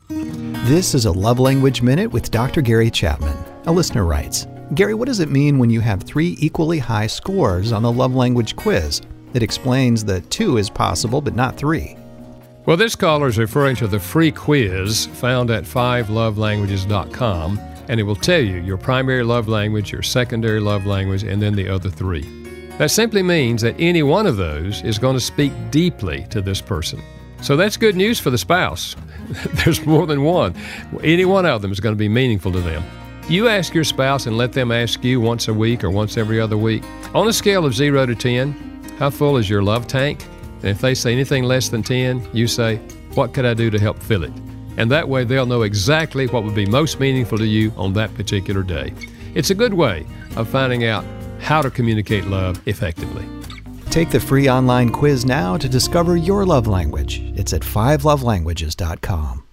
This is a Love Language Minute with Dr. Gary Chapman. A listener writes, Gary, what does it mean when you have 3 equally high scores on the love language quiz? It explains that 2 is possible, but not 3. Well, this caller is referring to the free quiz found at 5lovelanguages.com, and it will tell you your primary love language, your secondary love language, and then the other 3. That simply means that any one of those is going to speak deeply to this person. So that's good news for the spouse. There's more than one. Any one of them is going to be meaningful to them. You ask your spouse and let them ask you once a week or once every other week. On a scale of 0 to 10, how full is your love tank? And if they say anything less than 10, you say, what could I do to help fill it? And that way they'll know exactly what would be most meaningful to you on that particular day. It's a good way of finding out how to communicate love effectively. Take the free online quiz now to discover your love language. It's at 5lovelanguages.com.